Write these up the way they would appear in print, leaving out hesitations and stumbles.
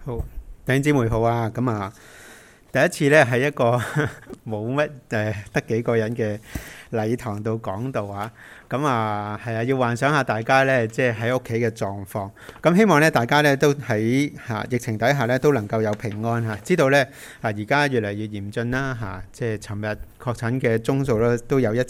好，弟兄姊妹好啊！咁啊，第一次咧喺一個冇乜得幾個人嘅禮堂度講道啊！咁啊係啊，要幻想下大家咧，即係喺屋企嘅狀況。咁希望咧大家咧都喺疫情底下咧都能夠有平安嚇。知道咧而家越嚟越嚴峻啦嚇，即係尋日確診嘅宗數咧都有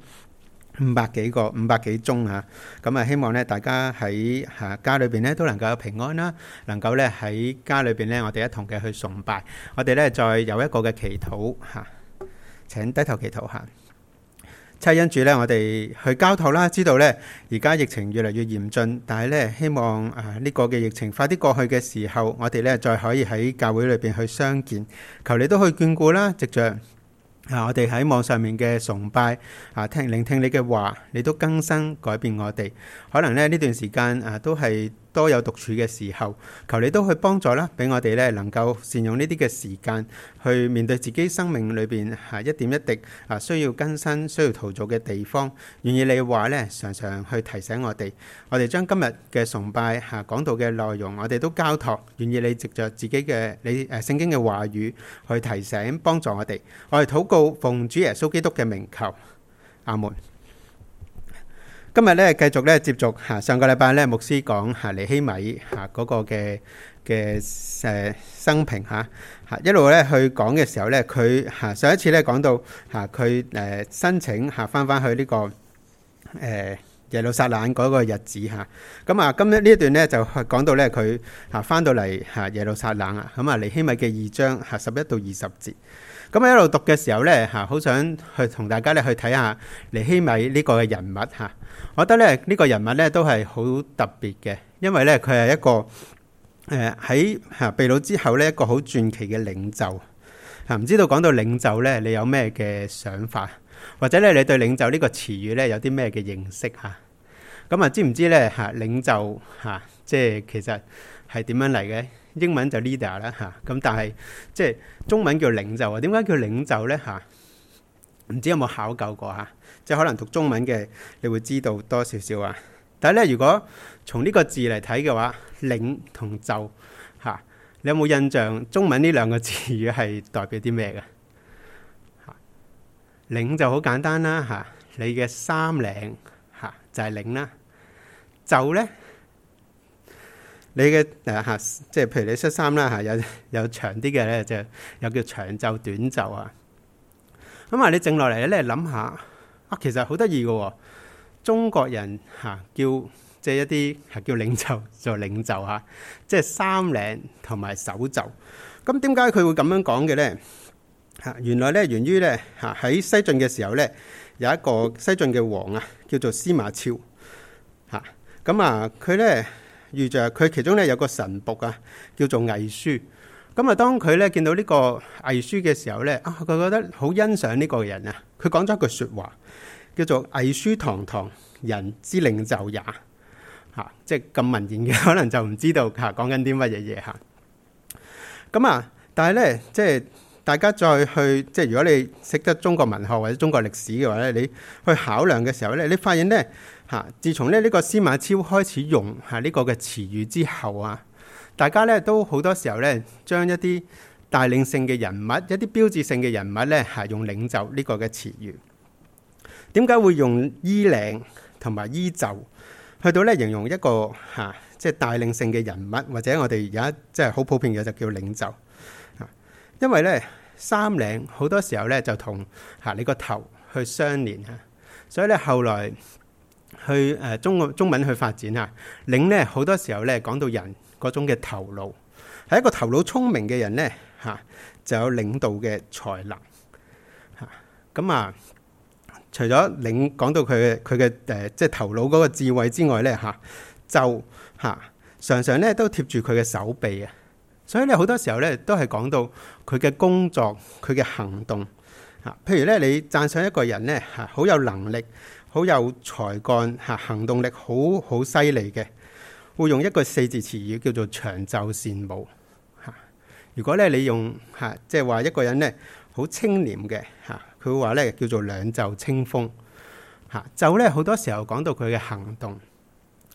500幾宗嚇，咁啊希望咧大家喺家裏邊咧都能夠有平安啦，能夠咧喺家裏邊咧我哋一同嘅去崇拜，我哋咧再有一個嘅祈禱嚇，請低頭祈禱嚇。七恩主咧，我哋去交託啦，知道咧而家疫情越嚟越嚴峻，但係咧希望呢個嘅疫情快啲過去嘅時候，我哋咧再可以喺教會裏邊去相見，求你都去眷顧啦，藉着我哋喺網上面嘅崇拜聆聽你嘅話，你都更新改變我哋。可能咧呢段時間都係多有獨處嘅時候，求你都去幫助啦，俾我哋咧能夠善用呢啲嘅時間去面對自己生命裏邊一點一滴需要更新、需要陶造嘅地方。願意你話咧常常去提醒我哋，我哋將今日嘅崇拜講到嘅內容，我哋都交託，願意你藉着自己嘅你聖經嘅話語去提醒幫助我哋。我哋禱告奉主耶穌基督嘅名求，阿門。今日咧繼續咧接續上個禮拜咧牧師講尼希米嗰個嘅生平一路咧去講嘅時候咧，佢上一次咧講到佢申請翻去呢個耶路撒冷嗰個日子咁今日呢一段咧就講到咧佢翻到嚟耶路撒冷咁尼希米嘅2章11到20節。咁一路讀嘅時候咧好想去同大家咧去睇下尼希米呢個嘅人物我覺得咧呢個人物咧都係好特別嘅，因為咧佢係一個喺被擄之後咧一個好傳奇嘅領袖唔知道講到領袖咧，你有咩嘅想法，或者咧你對領袖呢個詞語咧有啲咩嘅認識咁知唔知咧領袖即係其實係點樣嚟嘅？英文就 leader 啦咁但係即係中文叫領袖點解叫領袖咧唔知有冇考究過即係可能讀中文嘅你會知道多少少但係咧如果從呢個字嚟睇嘅話，領同袖你有冇印象中文呢兩個字語係代表啲咩嘅？領就好簡單啦你嘅衫領就係領啦，袖咧你嘅即係譬如你恤衫啦有長啲嘅咧就有叫長袖短袖咁你靜落嚟咧諗下其實好得意嘅中國人叫即係一啲叫領袖做領袖即係衫領同埋手袖。咁點解佢會咁樣講嘅咧？原來咧源於咧喺西晉嘅時候咧有一個西晉嘅王叫做司馬昭咁佢咧遇着佢其中咧有個神僕叫做魏書。咁當佢咧見到呢個魏書嘅時候咧佢覺得好欣賞呢個人佢講咗一句說話叫做魏書堂堂人之領袖也即係咁文言嘅，可能就唔知道講緊啲乜嘢嘢咁但係咧即係大家再去即係如果你識得中國文學或者中國歷史嘅話咧，你去考量嘅時候咧，你發現咧自從咧呢個司馬昭開始用呢個嘅詞語之後大家咧都好多時候咧將一啲帶領性嘅人物、一啲標誌性嘅人物咧用領袖呢個嘅詞語。點解會用衣領同埋衣袖去到咧形容一個即係帶領性嘅人物，或者我哋而家即係好普遍嘅就叫領袖因為咧衫領好多時候咧就同你個頭去相連所以咧後來去中文去發展領咧好多時候咧講到人嗰種嘅頭腦，係一個頭腦聰明嘅人咧就有領導嘅才能咁除咗講到佢嘅即係頭腦嗰個智慧之外咧就常常咧都貼住佢嘅手臂所以咧好多時候咧都係講到佢嘅工作、佢嘅行動譬如咧你讚賞一個人咧好有能力、好有才幹行動力好犀利嘅，會用一個4字詞語叫做長袖善舞如果咧你用即係話一個人咧好清廉嘅佢會話咧叫做兩袖清風袖咧好多時候講到佢嘅行動，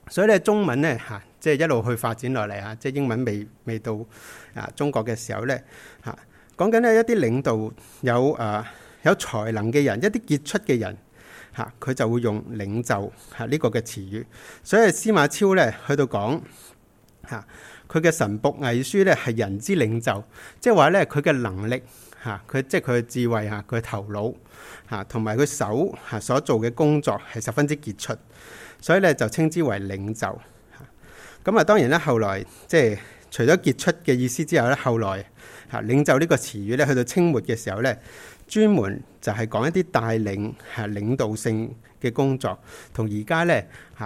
所以咧中文咧即係一路去發展落嚟即係英文未到中國嘅時候咧講緊呢一啲領導有才能嘅人，一啲傑出嘅人佢就會用領袖呢個嘅詞語。所以司馬昭咧去到講佢嘅神僕藝書咧係人之領袖，即係話咧佢嘅能力佢即係佢嘅智慧佢嘅頭腦同埋佢手所做嘅工作係十分之傑出，所以咧就稱之為領袖。咁當然咧後來即係除咗傑出嘅意思之後咧，後來領袖呢個詞語咧去到清末嘅時候咧，專門就係講一啲帶領領導性嘅工作，同而家咧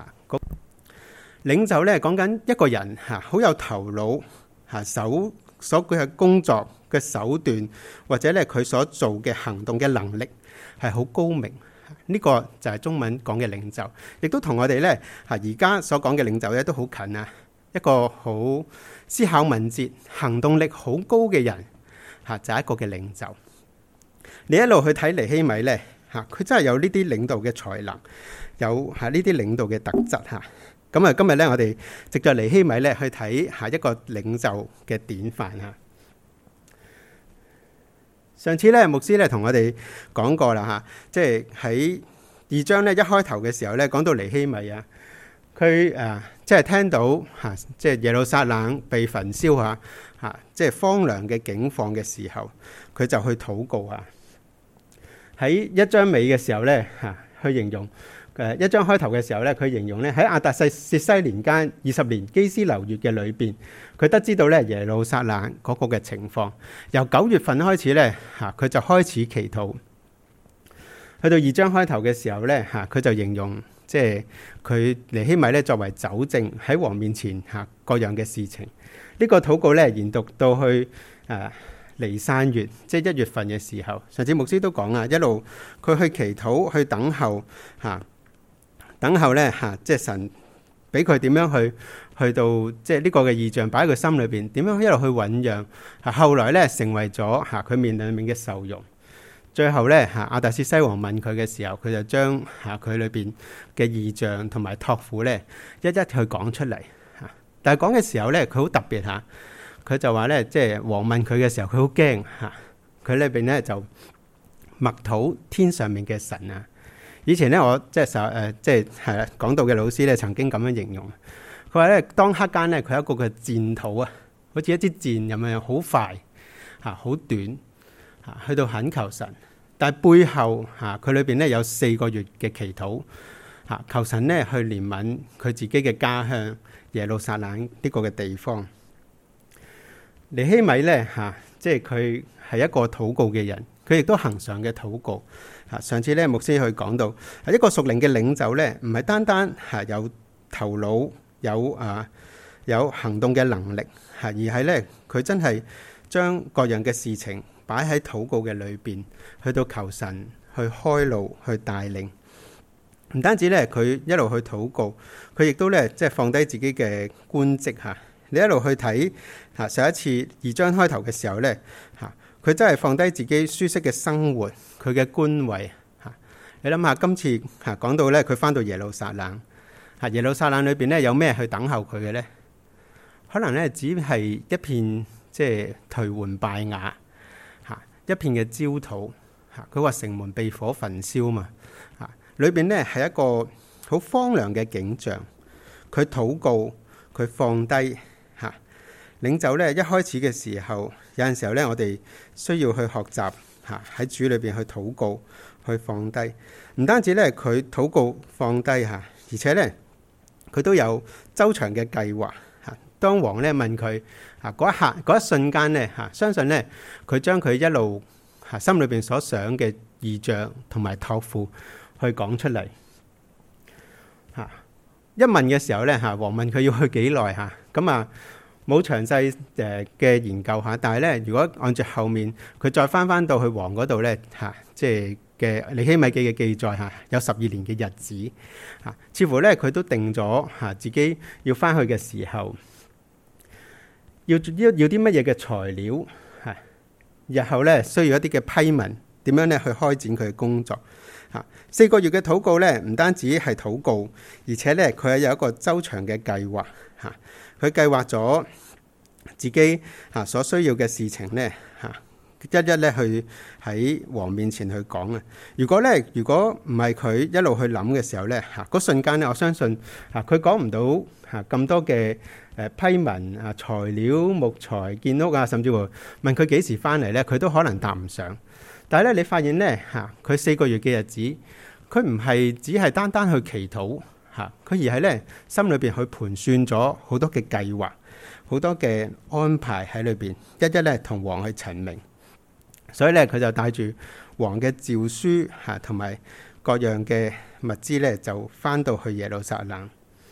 領袖咧講緊一個人好有頭腦手所佢嘅工作嘅手段，或者咧佢所做嘅行動嘅能力係好高明。呢個就係中文講嘅領袖，亦都同我哋咧而家所講嘅領袖咧都好近一個好思考敏捷、行動力好高嘅人就係一個嘅領袖。你一路去睇尼希米咧佢真係有呢啲領導嘅才能，有呢啲領導嘅特質咁今日咧我哋藉着尼希米咧去睇一個領袖嘅典範上次咧牧師咧同我哋講過啦即係喺2章咧一開頭嘅時候咧講到尼希米佢即係聽到即係耶路撒冷被焚燒即係荒涼嘅境況嘅時候，佢就去禱告喺1章尾嘅時候咧去形容1章開頭嘅時候咧，佢形容咧喺亞達薛西年間20年基斯流月嘅裏邊，佢得知道咧耶路撒冷嗰個嘅情況。由9月份開始咧佢就開始祈禱。去到2章開頭嘅時候咧佢就形容即係佢尼希米咧作為酒政喺王面前各樣嘅事情。呢個禱告咧延續到去尼散月，即係1月份嘅時候。上次牧師都講一路佢去祈禱去等候等候咧即係神俾佢點樣去到即係呢個嘅異象擺喺佢心裏邊，點樣一路去醞釀。後來咧成為咗佢面裏面嘅受用。最後咧亞達薛西王問佢嘅時候，佢就將佢裏邊嘅異象同埋託付咧一一去講出嚟。但係講嘅時候咧，佢好特別佢就話咧，即係王問佢嘅時候，佢好驚佢裏邊咧就默禱天上面嘅神以前咧，我即係講道嘅老師咧，曾經咁樣形容。佢話咧，當刻間咧，佢有一個嘅箭肚好似一支箭咁樣，好快好短去到懇求神。但係背後佢裏邊咧有4個月嘅祈禱求神咧去憐憫佢自己嘅家鄉耶路撒冷呢個嘅地方。尼希米咧即係佢係一個禱告嘅人，佢亦都恆常嘅禱告。上次咧牧師去講到一個屬靈嘅領袖咧，唔係單單有頭腦有行動嘅能力而係咧佢真係將各樣嘅事情擺喺禱告嘅裏邊，去到求神去開路去帶領。唔單止咧佢一路去禱告，佢亦都咧即係放低自己嘅官職你一路去睇上一次2章開頭嘅時候咧佢真係放低自己舒適嘅生活，佢嘅官位你諗下，今次講到咧佢翻到耶路撒冷耶路撒冷裏邊咧有咩去等候佢嘅咧？可能咧只係一片即係頹垣敗瓦一片嘅焦土佢話城門被火焚燒嘛裏邊咧係一個好荒涼嘅景象。佢禱告，佢放低領袖咧一開始嘅時候，有陣時候咧我哋需要去學習喺主裏邊去禱告去放低。唔單止咧佢禱告放低而且咧佢都有周詳嘅計劃。當王咧問佢嗰一刻嗰一瞬間咧相信咧佢將佢一路心裏邊所想嘅異象同埋託付去講出嚟。一問嘅時候咧王問佢要去幾耐咁冇詳細嘅研究但係咧如果按照後面佢再翻到去王嗰度咧即係嘅尼希米記嘅記載有12年嘅日子似乎咧佢都定咗自己要翻去嘅時候要啲乜嘢嘅材料日後咧需要一啲嘅批文點樣咧去開展佢嘅工作。4個月嘅禱告咧，唔單止係禱告，而且咧佢係有一個周詳嘅計劃。佢計劃咗自己所需要嘅事情咧，一一咧去喺王面前去講啊。如果唔係佢一路去諗嘅時候咧，嗰瞬間咧，我相信佢講唔到咁多嘅批文材料、木材、建屋甚至乎問佢幾時翻嚟咧，佢都可能答唔上。但係咧，你發現咧佢4個月嘅日子，佢唔係只係單單去祈禱佢而係咧心裏邊去盤算咗好多嘅計劃、好多嘅安排喺裏邊，一一咧同王去陳明。所以咧，佢就帶住王嘅詔書同埋各樣嘅物資咧，就翻到去耶路撒冷。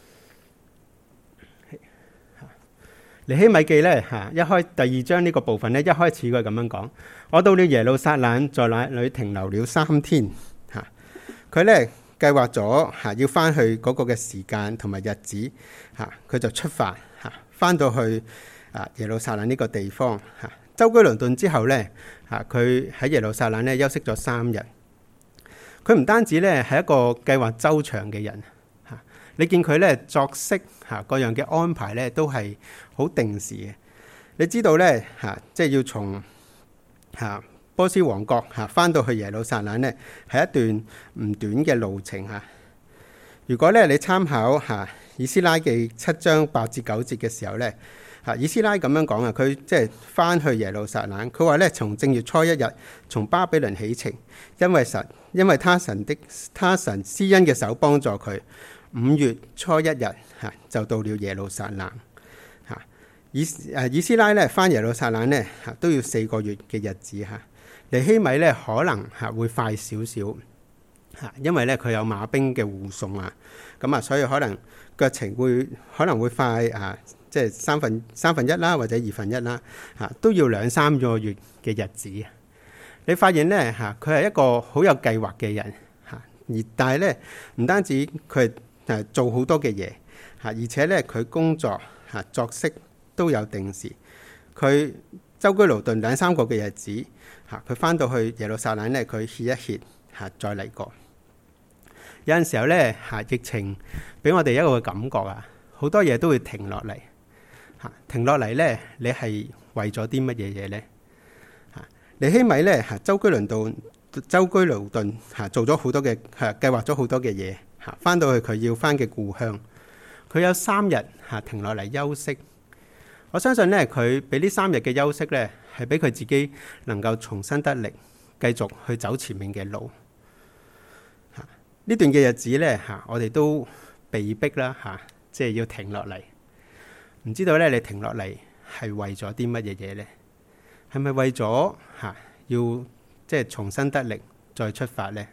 尼希米記咧一開第2章呢個部分咧，一開始佢咁樣講：我到了耶路撒冷，在那裏停留了3天。佢咧計劃咗要翻去嗰個嘅時間同埋日子，佢就出發翻到去耶路撒冷呢個地方。舟車勞頓之後咧，佢喺耶路撒冷咧休息咗3日。佢唔單止咧係一個計劃周詳嘅人，你見佢咧作息各樣嘅安排咧都係好定時嘅。你知道咧即係要從波斯王國翻到去耶路撒冷咧係一段唔短嘅路程。如果咧你參考以斯拉記7章8至9節嘅時候咧，以斯拉咁樣講佢即係翻去耶路撒冷。佢話咧，從正月初1日，從巴比倫起程，因為他神施恩嘅手幫助佢。5月初1日就到了耶路撒冷。以斯拉咧翻耶路撒冷咧都要4個月嘅日子。尼希米咧可能會快少少，因為咧佢有馬兵嘅護送咁所以可能腳程可能會快即係三分一啦，或者2分1啦，都要2-3個月嘅日子。你發現咧佢係一個好有計劃嘅人，但係咧唔單止佢做好多嘅嘢，而且咧佢工作作息都有定時。佢舟車勞頓2-3個嘅日子，佢翻到去耶路撒冷咧，佢歇一歇，再嚟過。有陣時候咧疫情俾我哋一個感覺好多嘢都會停落嚟。停落嚟咧，你係為咗啲乜嘢嘢咧？尼希米咧舟車勞頓做咗好多嘅計劃咗好多嘅嘢，翻到去佢要翻嘅故鄉，佢有3日停落嚟休息。我相信咧，佢俾呢3日嘅休息咧，係俾佢自己能夠重新得力，繼續去走前面嘅路。呢段嘅日子咧我哋都被逼啦即係要停落嚟。唔知道咧，你停落嚟係為咗啲乜嘢嘢咧？係咪為咗要即係重新得力再出發咧？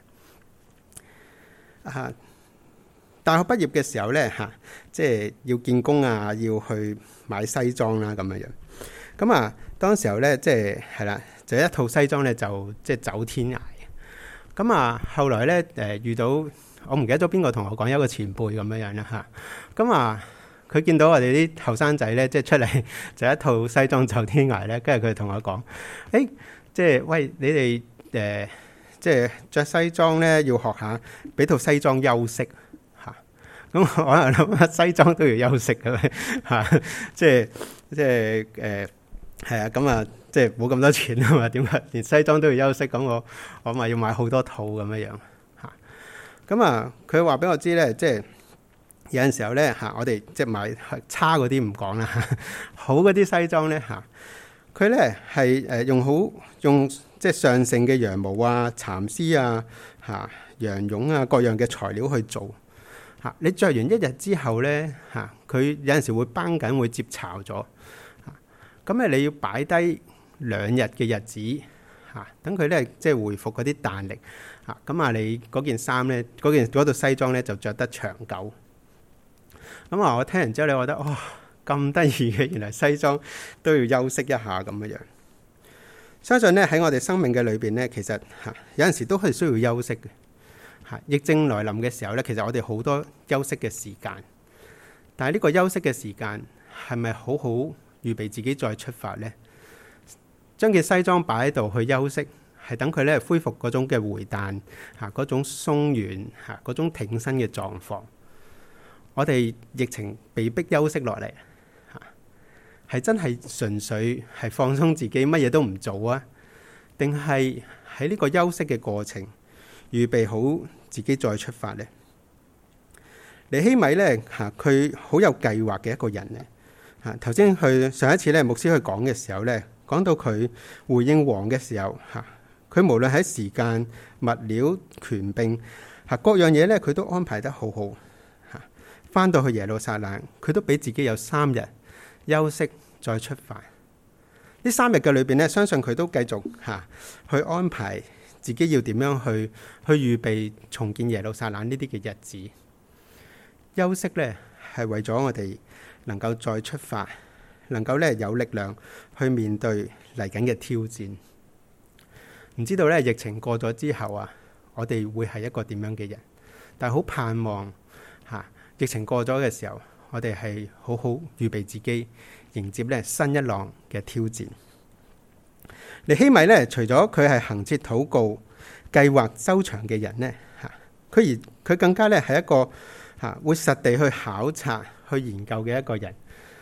大學畢業嘅時候咧即係要見工要去買西裝啦咁樣樣。咁當時候咧即係啦，就一套西裝咧就即係走天涯。咁後來咧遇到我唔記得咗邊個同我講，有一個前輩咁樣樣啦咁佢見到我哋啲後生仔咧，即係出嚟就一套西裝走天涯咧，跟住佢同我講：即係喂，你哋即係着西裝咧，要學下俾套西裝休息咁我諗西裝都要休息嘅即係係咁即係冇咁多錢啊嘛，點解連西裝都要休息？咁我咪要買好多套咁樣咁佢話俾我知咧，即係。有陣時候咧我哋即係買差嗰啲唔講啦，好嗰啲西裝咧佢咧係用即係上乘嘅羊毛蠶絲羊絨各樣嘅材料去做你着完1日之後咧佢有陣時會繃緊，會接巢咗咁你要擺低2日嘅日子等佢咧即係回復嗰啲彈力咁你嗰件衫咧嗰套西裝咧就着得長久。咁我聽完之後，你覺得哇咁得意嘅，原來西裝都要休息一下咁樣。相信咧喺我哋生命嘅裏邊咧，其實有陣時都係需要休息嘅。疫症來臨嘅時候咧，其實我哋好多休息嘅時間，但係呢個休息嘅時間係咪好好預備自己再出發呢？將件西裝擺喺度去休息， 係等佢咧恢復嗰種嘅回彈嗰種鬆軟嗰種挺身嘅狀況。我哋疫情被逼休息落嚟係真係純粹係放鬆自己，乜嘢都唔做啊？定係喺呢個休息嘅過程，預備好自己再出發呢？尼希米呢，佢好有計劃嘅一個人呢。頭先上一次呢，牧師去講嘅時候呢，講到佢回應王嘅時候，佢無論喺時間、物料、權柄各樣嘢呢，佢都安排得好好。翻到去耶路撒冷，佢都俾自己有3日休息再出發。呢3日嘅裏邊呢，相信佢都繼續去安排自己要點樣去預備重建耶路撒冷呢啲嘅日子。休息呢係為咗我哋能夠再出發，能夠呢有力量去面對嚟緊嘅挑戰。唔知道呢疫情過咗之後我哋會係一個點樣嘅人？但係好盼望疫情過咗嘅時候，我哋係好好預備自己，迎接呢新一浪嘅挑戰。尼希米呢，除咗佢係恆切禱告、計劃周詳嘅人呢，佢更加呢係一個會實地去考察、去研究嘅一個人。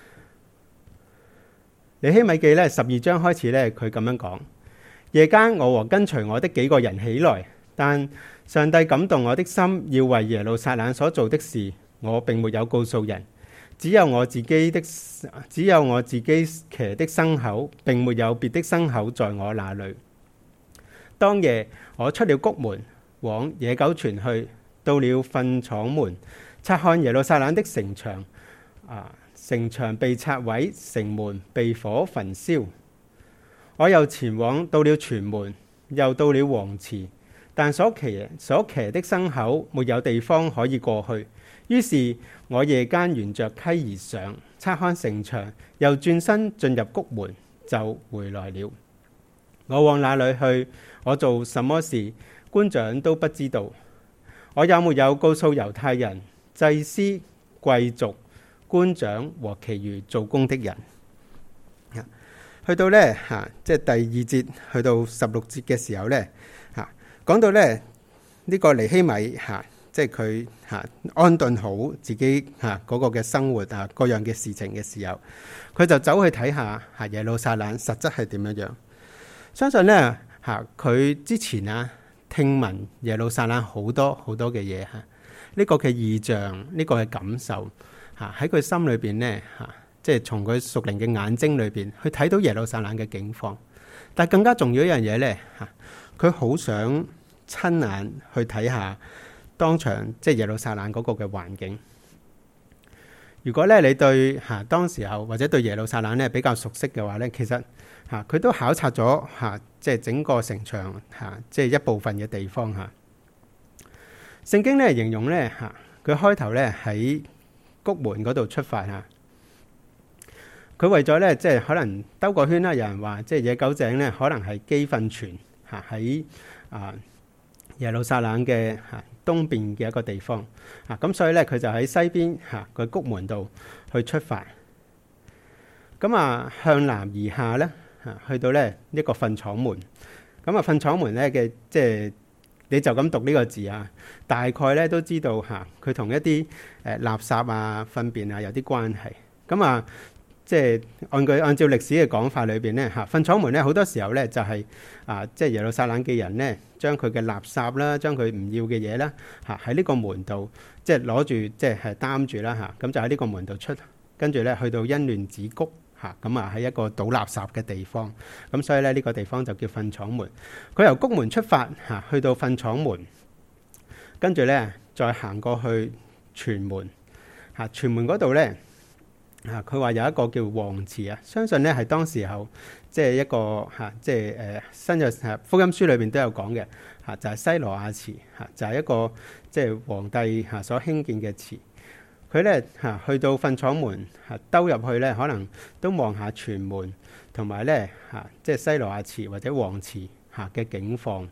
尼希米記呢12章開始呢，佢咁樣講：夜間我和跟隨我的幾個人起來，但上帝感動我的心，要為耶路撒冷所做的事，我並沒有告訴人，只有我自己騎的牲口，並沒有別的牲口在我那裏。當夜我出了谷門，往野狗泉去，到了糞廠門，察看耶路撒冷的城牆，城牆被拆毀，城門被火焚燒。我又前往到了泉門，又到了王池，但所騎的牲口沒有地方可以過去。於是我夜間沿着溪而上，察看城牆，又轉身進入谷門，就回來了。我往哪裏去，我做什麼事，官長都不知道。我也沒有告訴猶太人、祭司、貴族、官長和其餘做工的人。去到呢，即係第2節去到16節嘅時候呢，講到呢，呢個尼希米即係佢安頓好自己嗰個嘅生活各樣嘅事情嘅時候，佢就走去睇下耶路撒冷實質係點樣樣。相信呢，佢之前聽聞耶路撒冷好多好多嘅嘢呢個嘅異象，呢個嘅感受喺佢心裏邊呢，即係從佢屬靈嘅眼睛裏邊去睇到耶路撒冷嘅境況。但係更加重要一樣嘢呢，佢好想親眼去睇下當場即係耶路撒冷嗰個嘅環境。如果咧你對當時候或者對耶路撒冷咧比較熟悉嘅話咧，其實佢都考察咗即係整個城牆即係一部分嘅地方聖經咧形容咧佢開頭咧喺谷門嗰度出發佢為咗咧即係可能兜個圈啦。有人話即係野狗井咧可能係基訓泉喺耶路撒冷嘅東邊嘅一個地方咁所以咧佢就喺西邊個谷門度去出發。咁向南而下咧去到咧一個糞廠門。咁糞廠門咧嘅即係你就咁讀呢個字大概咧都知道佢同一啲垃圾糞便有啲關係。咁即係按照歷史嘅講法裏邊咧糞廠門咧好多時候咧就係即係耶路撒冷嘅人咧將佢嘅垃圾啦，將佢唔要嘅嘢啦喺呢個門度即係攞住即係擔住啦咁就喺呢個門度出，跟住咧去到欣嫩子谷咁喺一個倒垃圾嘅地方。咁所以咧呢個地方就叫糞廠門。佢由谷門出發去到糞廠門，跟住咧再行過去泉門泉門嗰度咧佢話有一個叫王池相信咧係當時候即係一個即係新約福音書裏邊都有講嘅就係西羅亞池就係一個即係皇帝所興建嘅池。佢咧去到糞廠門兜入去咧，可能都望下泉門同埋咧即係西羅亞池或者王池嘅景況。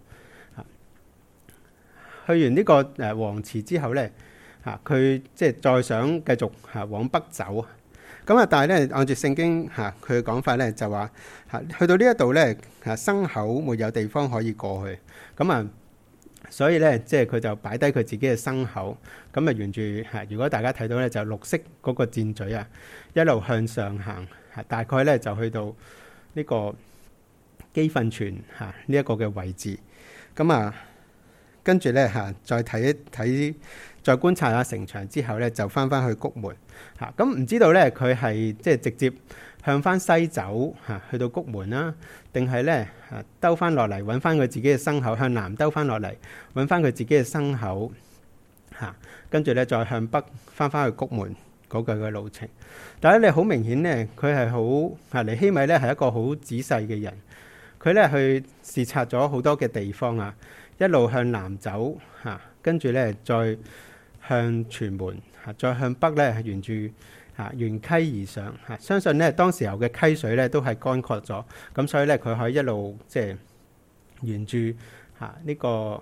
去完呢個王池之後咧佢即係再想繼續往北走。 咁啊，但係咧按住聖經佢嘅講法咧就話去到呢一度咧牲口沒有地方可以過去，咁啊所以咧即係佢就擺低佢自己嘅牲口，咁啊沿住如果大家睇到咧就綠色嗰個箭嘴啊一路向上行，大概咧就去到呢個基訓泉呢一個嘅位置，咁啊跟住咧再睇一睇。再觀察下城牆之後咧，就翻去谷門咁唔知道咧佢係即係直接向翻西走去到谷門啦，定係咧兜翻落嚟揾翻佢自己嘅牲口，向南兜翻落嚟揾翻佢自己嘅牲口跟住咧再向北翻去谷門嗰個嘅路程。但係你好明顯咧，佢係好尼希米咧係一個好仔細嘅人，佢咧去視察咗好多嘅地方一路向南走跟住咧再向泉門再向北咧沿住沿溪而上相信咧當時候嘅溪水咧都係乾涸咗，咁所以咧佢可以一路即係沿住呢個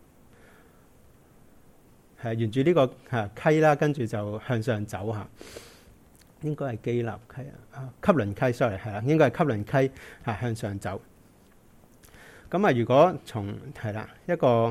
沿住呢個溪啦，跟住就向上走應該係基立溪汲淪溪 sorry 係啦，應該係汲淪溪向上走。咁如果從一個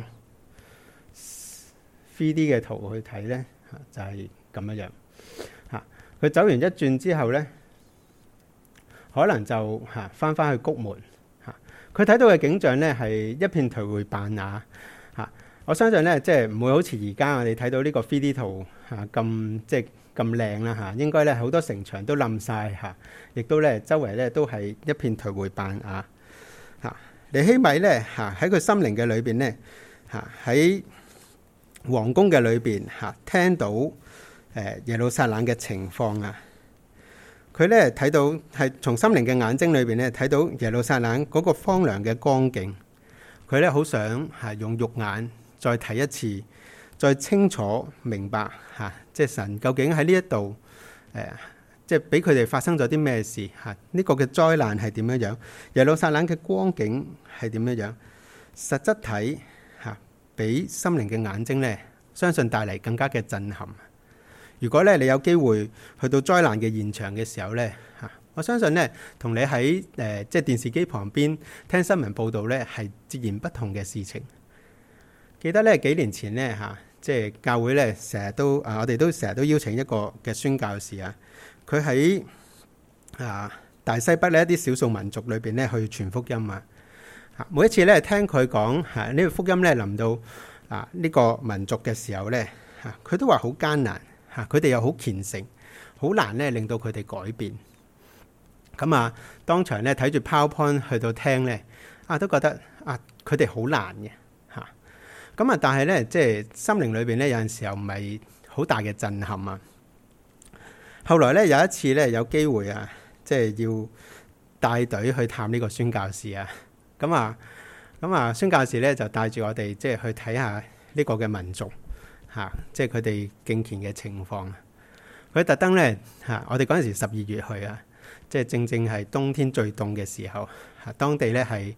3D 嘅圖去睇呢，就係咁樣佢走完一轉之後呢，可能就翻去谷門佢睇到嘅景象呢，係一片頹垣敗瓦我相信呢，即係唔會好似而家我哋睇到呢個 3D 圖咁即係咁靚啦應該呢好多城牆都冧晒亦都呢周圍呢都係一片頹垣敗瓦尼希米呢喺佢心靈嘅裏邊呢喺皇宮嘅裏邊聽到耶路撒冷嘅情況佢咧睇到係從心靈嘅眼睛裏邊咧睇到耶路撒冷嗰個荒涼嘅光景，佢咧好想用肉眼再睇一次，再清楚明白即係神究竟喺呢一度即係俾佢哋發生咗啲咩事呢個嘅災難係點樣樣，耶路撒冷嘅光景係點樣樣，實質睇俾心靈嘅眼睛咧，相信帶嚟更加嘅震撼。如果咧你有機會去到災難嘅現場嘅時候咧，我相信咧同你喺即係電視機旁邊聽新聞報道咧係截然不同嘅事情。記得咧幾年前咧即係教會咧成日都我哋都成日都邀請一個嘅宣教士佢喺大西北呢一啲少數民族裏邊咧去傳福音每一次咧聽佢講呢個福音咧臨到呢個民族嘅時候咧佢都話好艱難佢哋又好虔誠，好難咧令到佢哋改變。咁當場咧睇住 PowerPoint 去到聽咧都覺得佢哋好難嘅咁但係咧即係心靈裏邊咧有陣時候唔係好大嘅震撼後來咧有一次咧有機會即係要帶隊去探呢個宣教士咁宣教士咧就帶住我哋即係去睇下呢個嘅民族即係佢哋敬虔嘅情況。佢特登咧我哋嗰陣時12月去即係正正係冬天最凍嘅時候當地咧係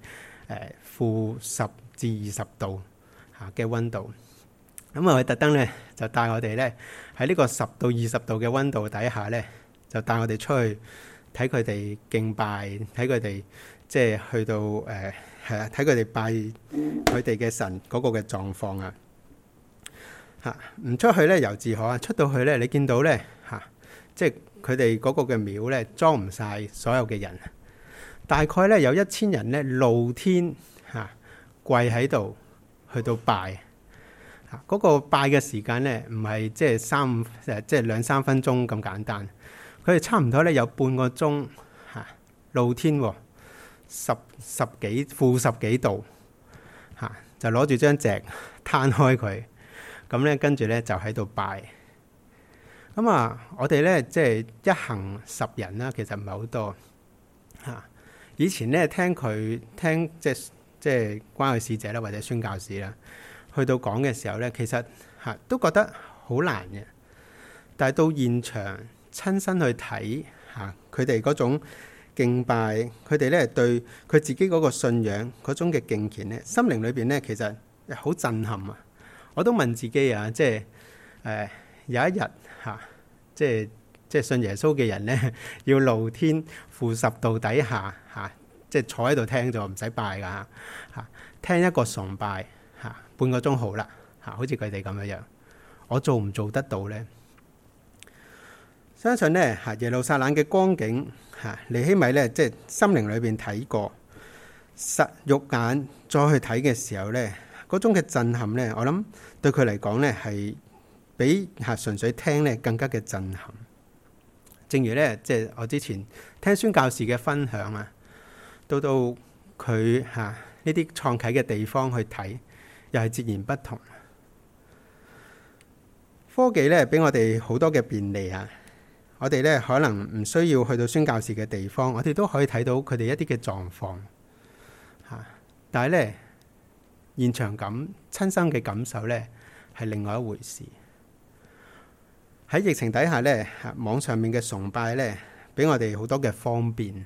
-10至20度嘅溫度。咁佢特登咧就帶我哋咧喺呢個10到20度嘅溫度底下咧，就帶我哋出去睇佢哋敬拜，睇佢哋即係去到睇佢哋拜佢哋嘅神嗰個嘅狀況唔出去咧猶自可出到去咧你見到咧即係佢哋嗰個嘅廟咧裝唔晒所有嘅人，大概咧有1000人咧露天跪喺度去到拜。嗰個拜嘅時間咧唔係即係2-3分鐘咁簡單，佢哋差唔多咧有半個鐘露天十幾度就攞住張席攤開佢，咁咧跟住咧就喺度拜。咁我哋咧即係一行10人啦，其實唔係好多以前咧聽即係關愛使者啦或者宣教士啦去到講嘅時候咧，其實都覺得好難嘅。但係到現場親身去睇佢哋嗰種敬拜，佢哋咧對佢自己嗰個信仰嗰種嘅敬虔咧，心靈裏邊咧其實好震撼我都問自己即係有一日即係即係信耶穌嘅人咧，要露天負10度底下即係坐喺度聽就唔使拜噶聽一個崇拜半個鐘好啦好似佢哋咁樣，我做唔做得到呢？相信呢耶路撒冷嘅光景尼希米呢，即係心靈裏邊睇過，實肉眼再去睇嘅時候呢，嗰種嘅震撼呢，我諗對佢嚟講呢，係比純粹聽呢更加嘅震撼。正如呢，即係我之前聽宣教士嘅分享到佢呢啲創啟嘅地方去睇，又係截然不同。科技呢，俾我哋好多嘅便利我哋呢，可能唔需要去到宣教士嘅地方，我哋都可以睇到佢哋一啲嘅狀況但係呢，現場感、親身嘅感受呢，係另外一回事。喺疫情底下呢，網上面嘅崇拜呢，俾我哋好多嘅方便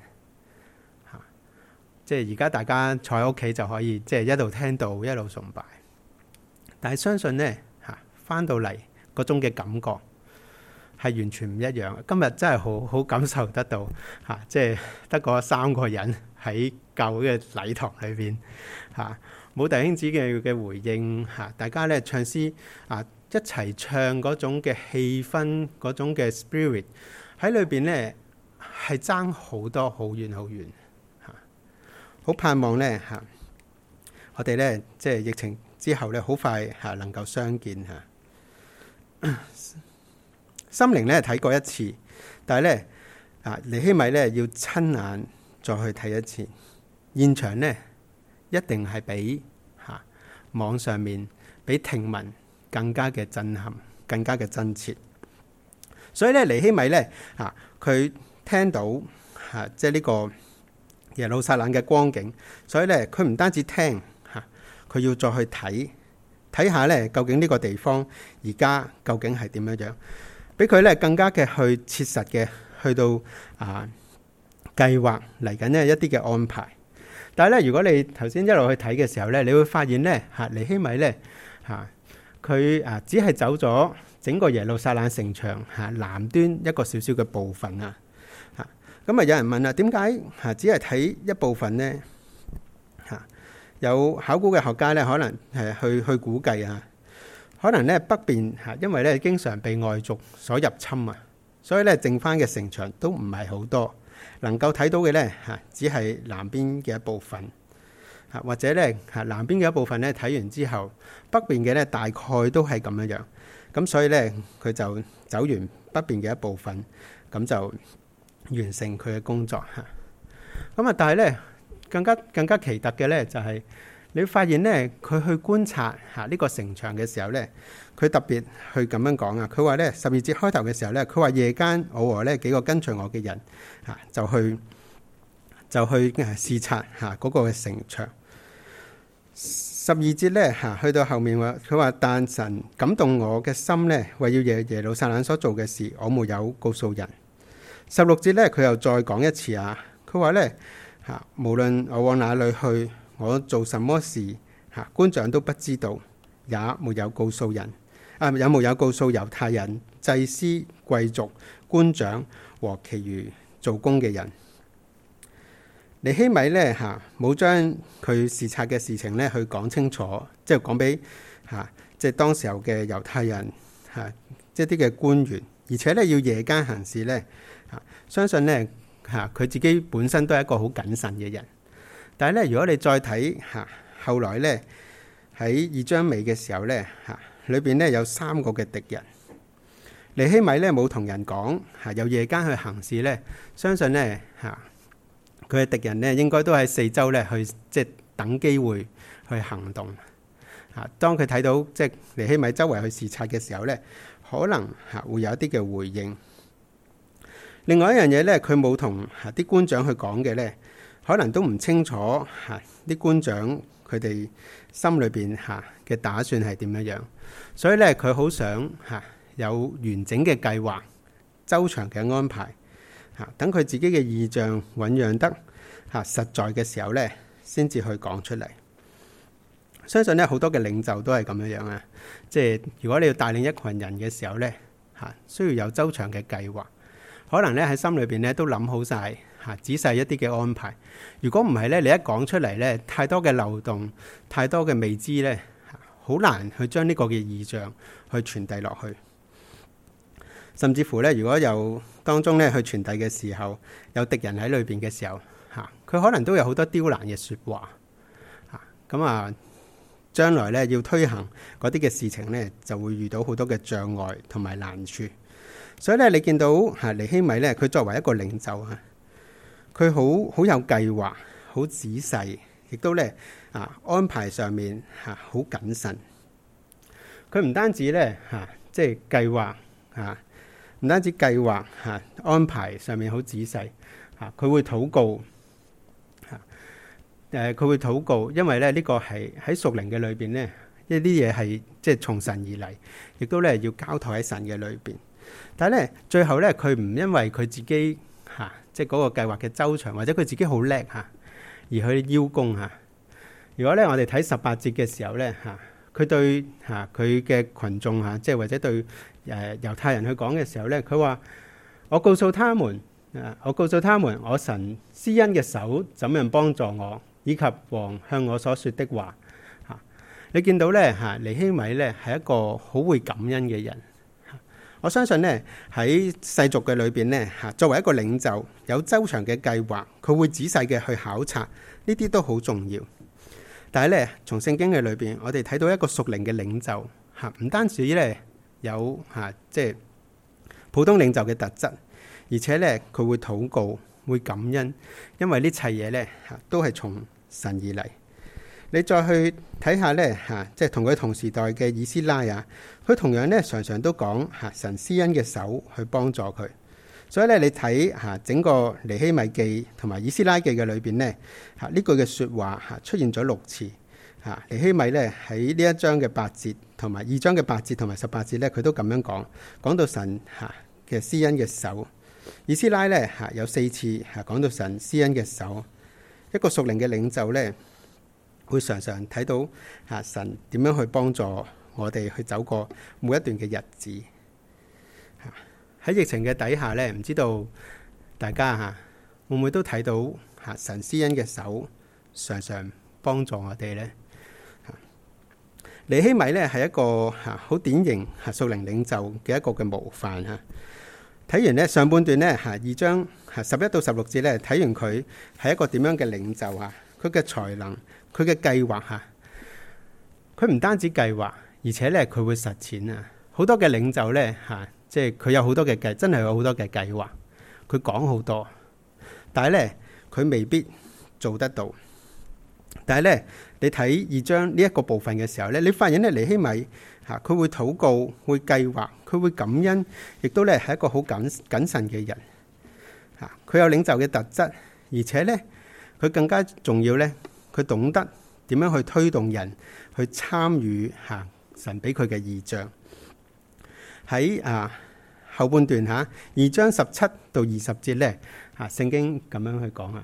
即係而家大家坐喺屋企就可以，即係一路聽到一路崇拜。但係相信呢，翻到嚟嗰種嘅感覺係完全唔一樣。今日真係好感受得到即係得嗰3個人喺教會嘅禮堂裏邊冇弟兄姊妹嘅回應大家咧唱詩一齊唱嗰種嘅氣氛，嗰種嘅 spirit 喺裏邊咧係爭好多，好遠好遠好盼望咧我哋咧即係疫情之後咧好快能夠相見心靈咧睇過一次，但係咧尼希米咧要親眼再去睇一次，現場咧一定係比網上面比聽聞更加嘅震撼，更加嘅真切。所以咧尼希米咧佢聽到即係呢個耶路撒冷嘅光景，所以咧佢唔單止聽佢要再去睇下咧究竟呢個地方而家究竟係點樣樣，俾佢咧更加嘅去切實嘅去到計劃嚟緊呢一啲嘅安排。但係咧如果你頭先一路去睇嘅時候咧，你會發現咧尼希米咧佢只係走咗整個耶路撒冷城牆南端一個少少嘅部分咁有人問點解只係睇一部分呢？有考古嘅學家咧可能去估計可能咧北邊因為咧經常被外族所入侵所以咧剩翻嘅城牆都唔係好多，能夠睇到嘅咧只係南邊嘅一部分或者咧南邊嘅一部分咧睇完之後，北邊嘅咧大概都係咁樣樣，咁所以咧佢就走完北邊嘅一部分，咁就完成佢嘅工作咁但係咧更加奇特嘅咧就係你會發現咧佢去觀察呢個城牆嘅時候咧，佢特別去咁樣講佢話咧12節開頭嘅時候咧，佢話夜間我和呢幾個跟隨我嘅人就去視察嗰個城牆。12節咧去到後面話，佢話但神感動我嘅心咧，為要耶路撒冷所做嘅事，我沒有告訴人。16節咧佢又再講一次佢話咧無論我往哪裏去，我做什麼事官長都不知道，也沒有告訴人也沒有告訴猶太人、祭司、貴族、官長和其餘做工嘅人。尼希米咧冇將佢視察嘅事情咧去講清楚，即係講俾即係當時候嘅猶太人即係啲嘅官員，而且咧要夜間行事咧相信咧佢自己本身都係一個好謹慎嘅人。但係咧如果你再睇後來咧喺2章尾嘅時候咧裏邊咧有3個嘅敵人，尼希米咧冇同人講有夜間去行事咧，相信咧佢嘅敵人咧應該都喺四周咧去即係等機會去行動當佢睇到即係尼希米周圍去視察嘅時候咧，可能會有一啲嘅回應。另外一樣嘢咧，佢冇同啲官長去講嘅咧，可能都唔清楚啲官長佢哋心裏邊嘅打算係點樣樣，所以咧佢好想有完整嘅計劃、周詳嘅安排等佢自己嘅意象醞釀得實在嘅時候咧，先至去講出嚟。相信咧好多嘅領袖都係咁樣樣即係如果你要帶領一群人嘅時候咧需要有周詳嘅計劃， 可能咧喺心裏邊咧都諗好晒仔細一啲嘅安排。如果唔係咧，你一講出嚟咧，太多嘅漏洞，太多嘅未知咧，好難去將呢個嘅異象去傳遞落去。甚至乎咧，如果有當中咧去傳遞嘅時候，有敵人喺裏邊嘅時候，佢可能都有好多刁難嘅說話。咁將來咧要推行嗰啲嘅事情咧，就會遇到好多嘅障礙同埋難處。所以咧，你見到尼希米咧，佢作為一個領袖佢好有計劃，好仔細，亦都咧安排上面好謹慎。佢唔單止咧即係計劃唔單止計劃安排上面好仔細佢會禱告佢會禱告，因為咧呢個係喺屬靈嘅裏邊咧，呢啲嘢係即係從神而嚟，亦都咧要交託喺神嘅裏邊。但係咧最後咧，佢唔因為佢自己即係嗰個計劃嘅周詳，或者佢自己好叻而去邀功。如果咧我哋睇18節嘅時候咧佢對佢嘅群眾即係或者對猶太人去講嘅時候咧，佢話：我告訴他們，我神施恩嘅手怎樣幫助我，以及王向我所說的話。你見到咧尼希米咧係一個好會感恩嘅人。我相信咧喺世俗嘅裏邊咧作為一個領袖，有周詳嘅計劃，佢會仔細嘅去考察，呢啲都好重要。但係咧從聖經嘅裏邊，我哋睇到一個屬靈嘅領袖唔單止咧有即係普通領袖嘅特質，而且咧佢會禱告，會感恩，因為呢切嘢咧都係從神而嚟。你再去睇下咧即係同佢同時代嘅以斯拉佢同樣咧常常都講神施恩嘅手去幫助佢。所以咧你睇整個尼希米記同埋以斯拉記嘅裏邊咧呢句嘅說話出現咗6次。尼希米咧喺呢一章嘅8節同埋2章嘅8節同埋18節咧，佢都咁樣講到神嘅施恩嘅手。以斯拉咧有4次講到神施恩嘅手。一個屬靈嘅領袖咧會常常睇到神點樣去幫助我哋去走過每一段嘅日子。喺疫情嘅底下咧，唔知道大家會唔會都睇到神施恩嘅手常常幫助我哋呢？尼希米咧係一個好典型屬靈領袖嘅一個嘅模範。睇完呢上半段呢2章11到16節咧，睇完佢係一個點樣嘅領袖佢嘅才能，佢嘅計劃佢唔單止計劃，而且咧佢會實踐好多嘅領袖咧即係佢有好多嘅真係有好多嘅計劃，佢講好多，但係咧佢未必做得到。但係咧你睇2章呢一個部分嘅時候咧，你發現咧尼希米佢會禱告，會計劃，佢會感恩，亦都咧係一個好謹慎嘅人。佢有領袖嘅特質，而且咧佢更加重要咧，佢懂得點樣去推動人去參與神俾佢嘅異象。喺後半段2章17到20節咧聖經咁樣去講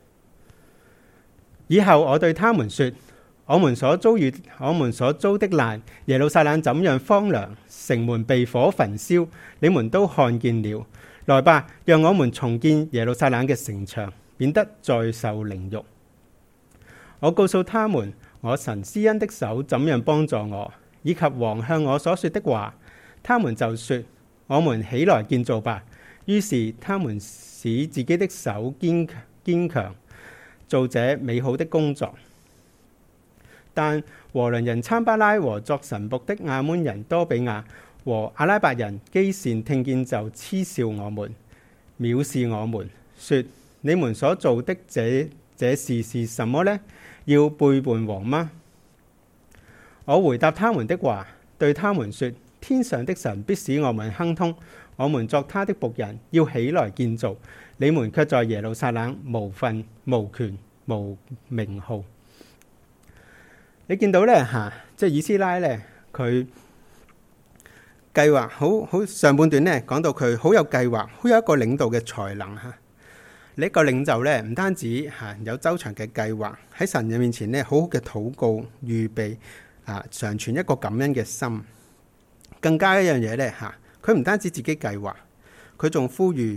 以後我對他們說，我們所遭的難，耶路撒冷怎樣荒涼，城門被火焚燒，你們都看見了。來吧，讓我們重建耶路撒冷嘅城牆，免得再受凌辱。我告訴他們，我神施恩的手怎樣幫助我，以及王向我所說的話。他們就說，我們起來建造吧。於是他們使自己的手堅強，做這美好的工作。但和倫人參巴拉和作神僕的亞捫人多比亞和阿拉伯人基善聽見就嗤笑我們，藐視我們，說，你們所做的這事是什麼呢？要背叛王嗎？我回答他們的話，對他們說，天上的神必使我們亨通，我們作他的僕人，要起來建造，你們卻在耶路撒冷無份無權無名號。你見到咧即係以斯拉咧，佢計劃好上半段咧講到佢好有計劃，好有一個領導嘅才能你一個領袖咧，唔單止有周詳嘅計劃，喺神嘅面前咧好好嘅禱告預備常存一個感恩嘅心。更加一樣嘢咧佢唔單止自己計劃，佢仲呼籲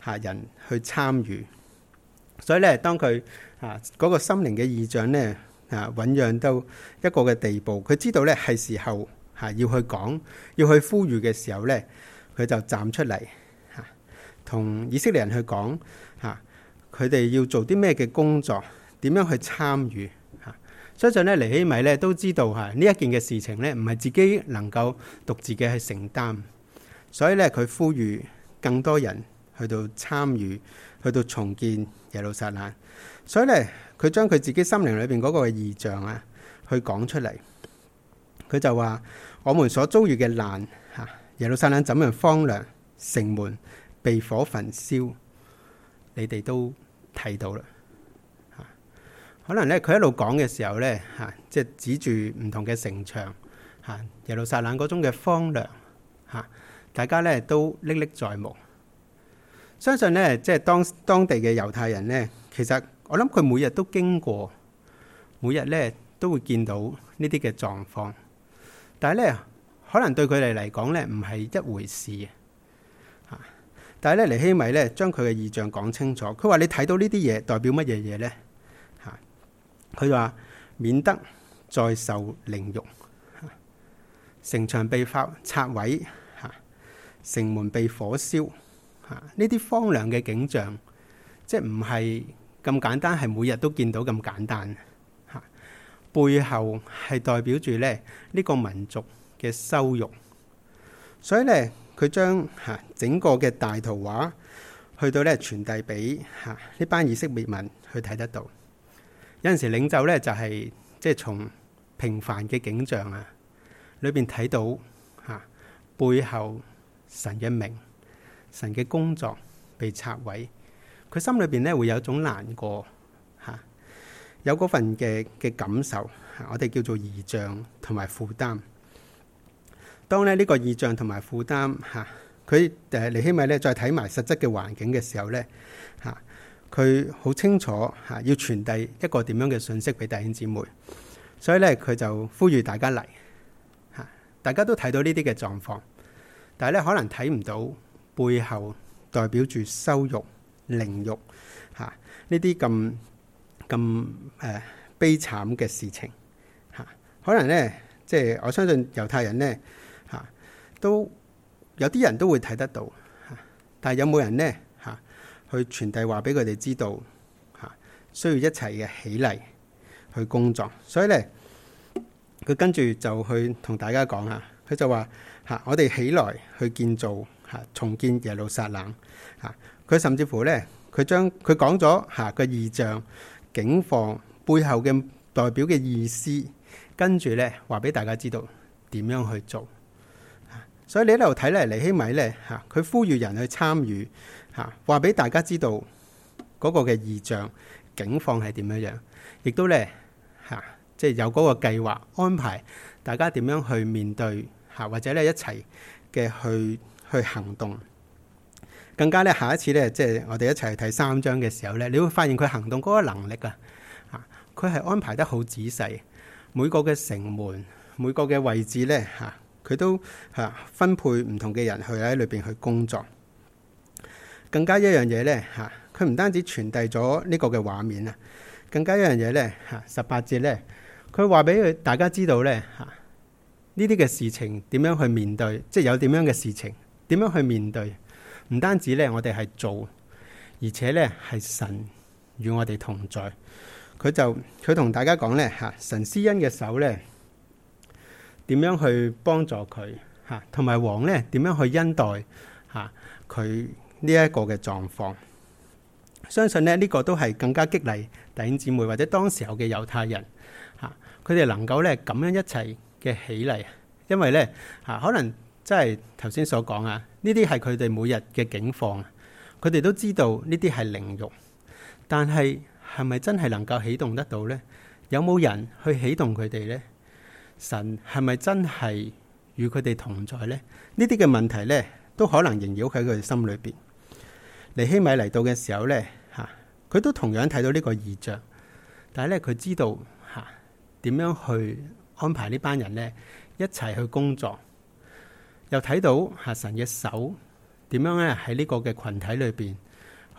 人去參與。所以咧，當佢嗰個心靈嘅異象咧醞釀到一個嘅地步，佢知道咧係時候要去講，要去呼籲嘅時候咧，佢就站出嚟同以色列人去講佢哋要做啲咩嘅工作，點樣去參與。相信咧尼希米咧都知道呢一件嘅事情咧唔係自己能夠獨自嘅去承擔，所以咧佢呼籲更多人去到參與，去到重建耶路撒冷。所以咧佢將佢自己心靈裏邊嗰個異象去講出嚟。佢就話：我們所遭遇嘅難，耶路撒冷怎樣荒涼，城門被火焚燒，你哋都睇到啦。可能咧佢一路講嘅時候咧即係指住唔同嘅城牆耶路撒冷嗰種嘅荒涼大家咧都歷歷在目。相信咧即係當地嘅猶太人咧，其實我諗佢每日都經過，每日咧都會見到呢啲嘅狀況，但係咧可能對佢哋嚟講咧唔係一回事但係咧尼希米咧將佢嘅異象講清楚，佢話你睇到呢啲嘢代表乜嘢嘢咧？佢話免得再受凌辱，城牆被拆毀，城門被火燒，呢啲荒涼嘅景象，即係唔係咁簡單，係每日都見到咁簡單。背後係代表住咧呢個民族嘅羞辱，所以咧佢將整個嘅大圖畫去到咧傳遞俾呢班以色列民去睇得到。有陣時領袖咧就係即係從平凡嘅景象裏邊睇到背後神嘅名、神嘅工作被拆毀，佢心裏邊咧會有一種難過有嗰份嘅感受，我哋叫做異象同埋負擔。當咧呢個異象同埋負擔佢尼希米咧再睇埋實質嘅環境嘅時候咧佢好清楚要傳遞一個點樣嘅信息俾弟兄姊妹，所以咧佢就呼籲大家嚟大家都睇到呢啲嘅狀況，但係咧可能睇唔到背後代表住羞辱、凌辱呢啲咁悲慘嘅事情可能咧即係我相信猶太人咧都有啲人都會睇得到但係有冇人咧去傳遞話俾佢哋知道需要一齊嘅起嚟去工作。所以咧佢跟住就去同大家講佢就話我哋起來去建造重建耶路撒冷佢甚至乎咧佢講咗個異象景況背後嘅代表嘅意思，跟住咧話俾大家知道點樣去做。所以你喺度睇咧尼希米咧佢呼籲人去參與話俾大家知道嗰個嘅異象境況係點樣樣，亦都咧即係有嗰個計劃安排大家點樣去面對或者咧一齊嘅去行動。更加咧下一次咧即係我哋一齊去睇3章嘅時候咧，你會發現佢行動嗰個能力佢係安排得好仔細，每個嘅城門每個嘅位置咧佢都分配唔同嘅人去喺裏邊去工作。更加一樣嘢咧佢唔單止傳遞咗呢個嘅畫面更加一樣嘢咧18節咧佢話俾大家知道咧呢啲嘅事情點樣去面對，即係有點樣嘅事情點樣去面對。唔單止咧我哋係做，而且咧係神與我哋同在。佢同大家講咧神施恩嘅手咧點樣去幫助佢同埋王咧點樣去恩待佢呢一個嘅狀況。相信咧呢個都係更加激勵弟兄姊妹或者當時候嘅猶太人佢哋能夠咧咁樣一齊嘅起嚟，因為咧可能真係頭先所講呢啲係佢哋每日嘅境況，佢哋都知道呢啲係凌辱，但係係咪真係能夠啟動得到呢？有冇人去啟動佢哋呢？神係咪真係與佢哋同在呢？呢啲嘅問題呢都可能縈繞喺佢哋心裏邊。尼希米嚟到嘅時候呢佢都同樣睇到呢個異象，但係咧佢知道點樣去安排呢班人呢一齊去工作，又睇到神嘅手點樣咧喺呢個嘅群體裏邊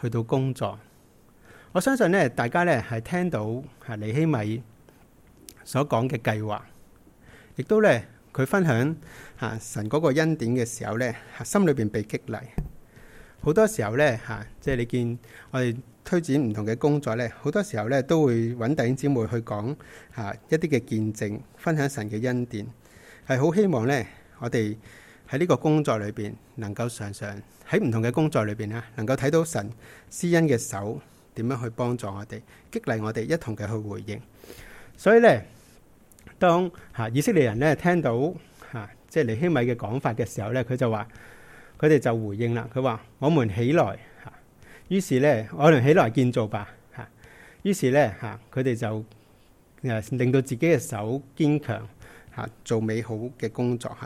去到工作。我相信咧，大家咧係聽到尼希米所講嘅計劃，亦都咧佢分享神嗰個恩典嘅時候咧，心裏邊被激勵。好多時候咧即係你見我哋推展唔同嘅工作咧，好多時候咧都會揾弟兄姊妹去講一啲嘅見證，分享神嘅恩典，係好希望咧我哋喺呢個工作裏邊能夠常常喺唔同嘅工作裏邊能夠睇到神施恩嘅手點樣去幫助我哋，激勵我哋一同嘅去回應。所以咧，當以色列人咧聽到即係尼希米嘅講法嘅時候咧，佢哋就回應啦。佢話：我們起來，於是咧我哋起來建造吧。於是咧佢哋就令到自己嘅手堅強，做美好嘅工作。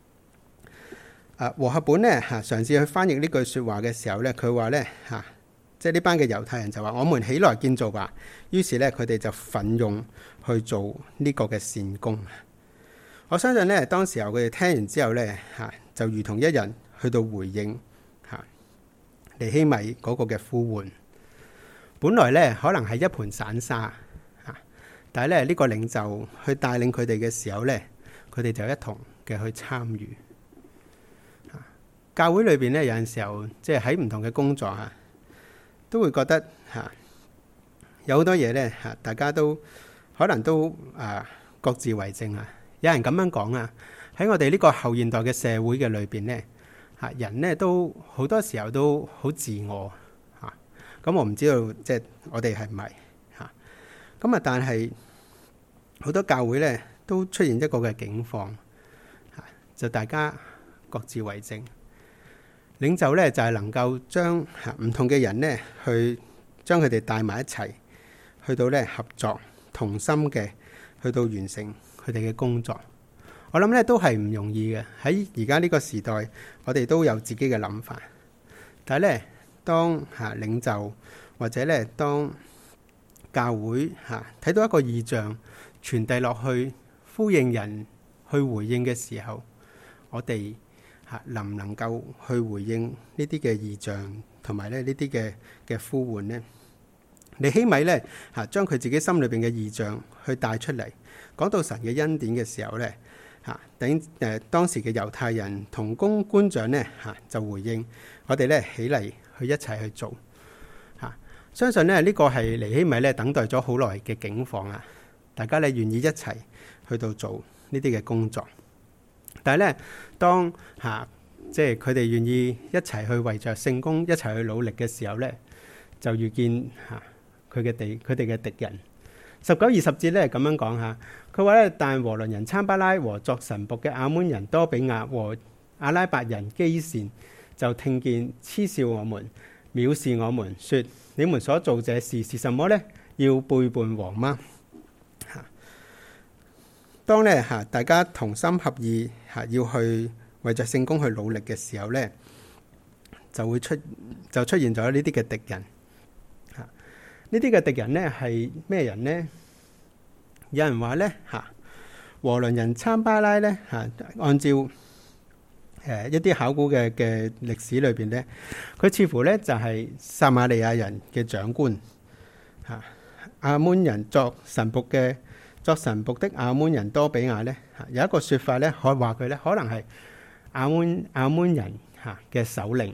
和合本咧嘗試去翻譯呢句説話嘅時候咧，佢話咧即係呢班嘅猶太人就話：我們起來建造吧。於是咧佢哋就奮勇去做呢個嘅善工。我相信咧當時候佢哋聽完之後咧就如同一人去到回應尼希米嗰個嘅呼喚。本來咧可能係一盤散沙，但係咧呢個領袖去帶領佢哋嘅時候咧，佢哋就一同嘅去參與。教會裏邊咧有陣時候即係喺唔同嘅工作都會覺得有好多嘢咧大家都可能都各自為政。有人咁樣講喺我哋呢個後現代嘅社會嘅裏邊咧，人咧都好多時候都好自我咁我唔知道即係我哋係唔係咁但係好多教會咧都出現一個嘅境況，就大家各自為政。領袖咧就係能夠將唔同嘅人咧去將佢哋帶埋一齊，去到咧合作同心嘅去到完成佢哋嘅工作。我諗咧都係唔容易嘅。喺而家呢個時代，我哋都有自己嘅諗法，但係咧當領袖或者咧當教會睇到一個異象傳遞落去，呼應人去回應嘅時候，我哋能唔能夠去回應呢啲嘅異象同埋咧呢啲嘅呼喚呢？尼希米咧將佢自己心裏邊嘅異象去帶出嚟，講到神嘅恩典嘅時候咧當時嘅猶太人同工官長咧就回應我哋咧起嚟去一齊去做。相信咧呢個係尼希米咧等待咗好耐嘅境況大家咧願意一齊去到做呢啲嘅工作。但係咧，當即係佢哋願意一齊去為着聖工一齊去努力嘅時候咧，就遇見佢哋嘅敵人。19、20節咧咁樣講佢話咧，但和倫人參巴拉和作臣僕嘅亞捫人多比亞和阿拉伯人基善就聽見嗤笑我們，藐視我們，說：你們所做這事是什麼呢？要背叛王嗎？當咧大家同心合意要去為着聖工去努力嘅時候咧，就出現咗呢啲嘅敵人。呢啲嘅敵人咧係咩人呢？有人話咧和倫人參巴拉咧按照一啲考古嘅歷史裏邊咧，佢似乎咧就係撒瑪利亞人嘅長官。亞捫人作臣僕的亞捫人多比亞咧，有一個說法咧，可話佢咧可能係亞捫人嘅首領。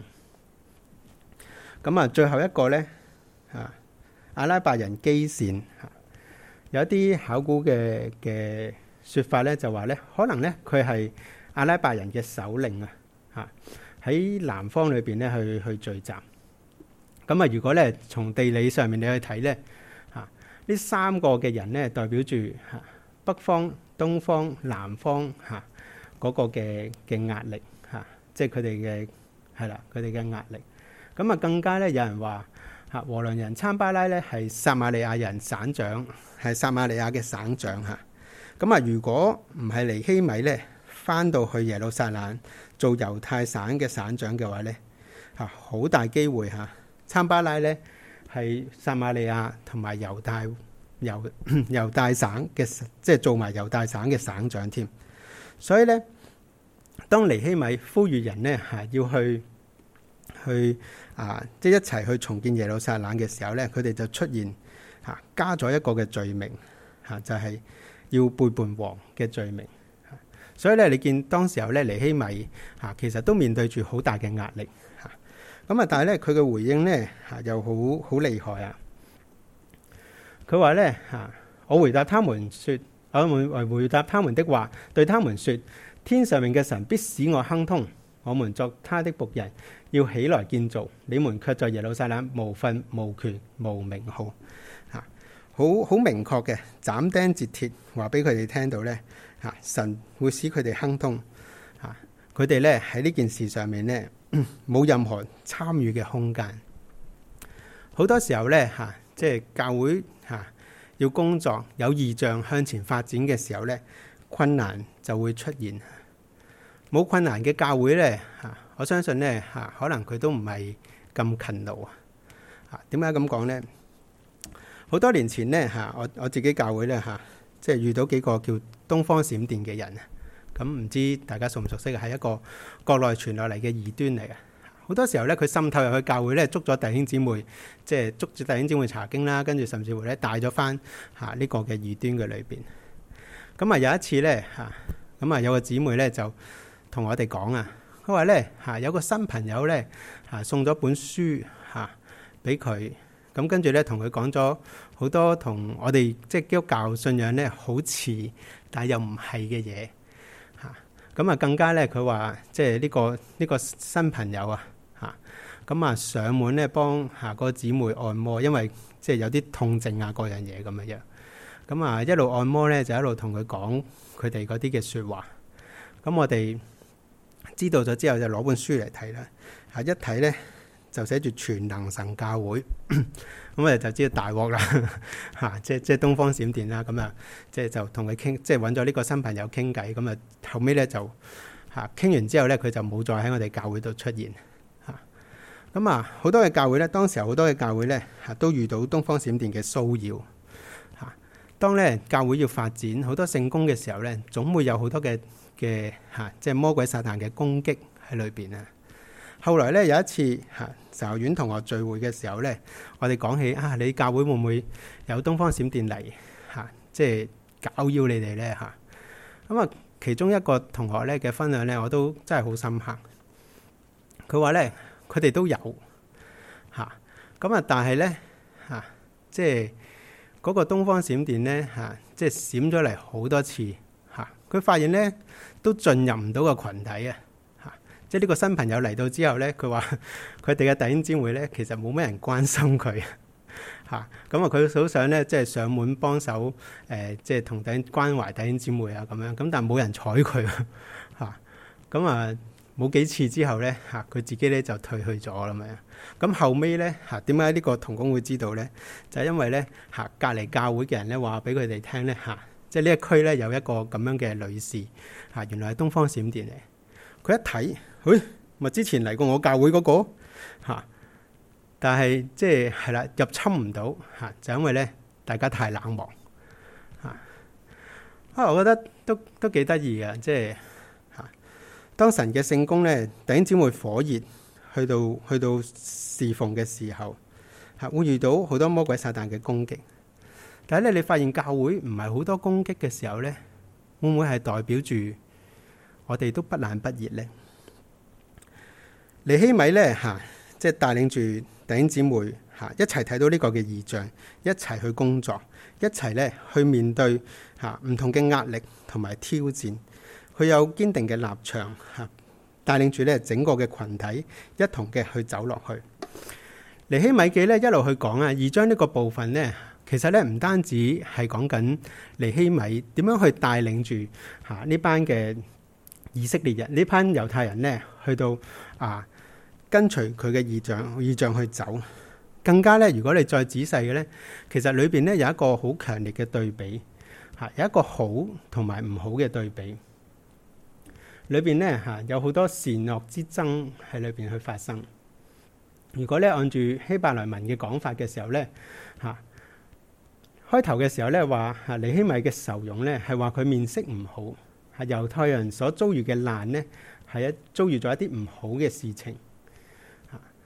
咁最後一個咧阿拉伯人基善，有一啲考古嘅說法咧，就話咧可能咧佢係阿拉伯人嘅首領喺南方裏邊咧去聚集。咁如果咧從地理上面你去睇咧，呢三個嘅人咧代表住北方、東方、南方嗰個嘅壓力即係佢哋嘅佢哋嘅壓力。咁更加咧有人話和倫人參巴拉咧係撒瑪利亞人省長，係撒瑪利亞嘅省長咁如果唔係尼希米咧翻到去耶路撒冷做猶太省嘅省長嘅話咧好大機會參巴拉咧係撒瑪利亞同埋猶大省嘅，即係做埋猶大省嘅省長添。所以咧，當尼希米呼籲人咧要去即係一齊去重建耶路撒冷嘅時候咧，佢哋就出現加咗一個嘅罪名就係要背叛王嘅罪名。所以咧，你見當時候咧，尼希米其實都面對住好大嘅壓力咁但係咧，佢嘅回應咧又好厲害啊！佢話咧我回答他們說，我回答他們的話，對他們說：天上面嘅神必使我亨通，我們作他的僕人，要起來建造，你們卻在耶路撒冷無份無權無名號。好明確嘅斬釘截鐵話俾佢哋聽到咧神會使佢哋亨通佢哋咧喺呢件事上面咧冇任何參與嘅空間。好多時候咧即係教會要工作有異象向前發展嘅時候咧，困難就會出現。冇困難嘅教會咧我相信咧可能佢都唔係咁勤勞點解咁講咧？好多年前咧我自己教會咧即係遇到幾個叫東方閃電嘅人，咁唔知大家熟唔熟悉？係一個國內傳落嚟嘅異端嚟嘅。好多時候咧，佢滲透入去教會咧，捉咗弟兄姊妹，即係捉住弟兄姊妹查經啦，跟住甚至乎咧帶咗翻呢個嘅異端嘅裏邊。咁有一次咧咁有個姊妹咧就同我哋講佢話咧有個新朋友咧送咗本書俾佢。咁跟住咧，同佢講咗好多同我哋即係基督教信仰咧好似，但係又唔係嘅嘢咁更加咧，佢話即係呢個新朋友咁上門咧幫個姊妹按摩，因為即係有啲痛症各樣嘢咁樣。咁一路按摩咧，就一路同佢講佢哋嗰啲嘅説話。咁我哋知道咗之後，就攞本書嚟睇啦。一睇咧，就寫住全能神教會，咁我哋就知道大鑊啦即係東方閃電啦。咁即係就同佢傾，即係揾咗呢個新朋友傾偈。咁後尾咧就傾完之後咧，佢就冇再喺我哋教會度出現咁好多嘅教會咧，當時好多嘅教會咧都遇到東方閃電嘅騷擾當咧教會要發展好多聖工嘅時候咧，總會有好多嘅即係魔鬼撒旦嘅攻擊喺裏邊後來咧有一次神學院同學聚會嘅時候咧，我哋講起你教會會唔會有東方閃電嚟即係攪擾你哋咧咁其中一個同學咧嘅分享咧，我都真係好深刻。佢話咧佢哋都有咁但係咧即係嗰個東方閃電咧即係閃咗嚟好多次佢發現咧都進入唔到個群體即係呢個新朋友嚟到之後咧，佢話佢哋嘅弟兄姊妹咧，其實冇咩人關心佢佢好想咧，即係上門幫手即係同關懷弟兄姊妹咁樣，咁但係冇人睬佢冇幾次之後咧佢自己咧就退去咗啦嘛。咁後尾咧點解呢個同工會知道咧？就係因為咧隔離教會嘅人咧話俾佢哋聽咧即係呢一區咧有一個咁樣嘅女士原來係東方閃電嚟。佢一睇，咪之前嚟過我教會嗰個但係即係啦，入侵唔到就因為咧大家太冷漠我覺得都幾得意嘅，即係當神嘅聖工咧，弟兄姊妹火熱去到侍奉嘅時候會遇到好多魔鬼撒旦嘅攻擊。但係咧，你發現教會唔係好多攻擊嘅時候咧，會唔會係代表住我哋都不冷不熱呢？尼希米咧即係帶領住弟兄姊妹一齊睇到呢個嘅異象，一齊去工作，一齊咧去面對唔同嘅壓力同埋挑戰。佢有堅定嘅立場帶領住咧整個嘅群體一同嘅去走落去。尼希米記咧一路去講2章呢個部分咧，其實咧唔單止係講緊尼希米點樣去帶領住呢班嘅以色列人，呢班猶太人咧去到跟隨佢嘅異象去走。更加咧，如果你再仔細嘅咧，其實裏邊咧有一個好強烈嘅對比有一個好同埋唔好嘅對比。裏邊咧有好多善惡之爭喺裏邊去發生。如果咧按住希伯來文嘅講法嘅時候咧開頭嘅時候咧話尼希米嘅愁容咧係話佢面色唔好，猶太人所遭遇嘅難咧係遭遇咗一啲唔好嘅事情。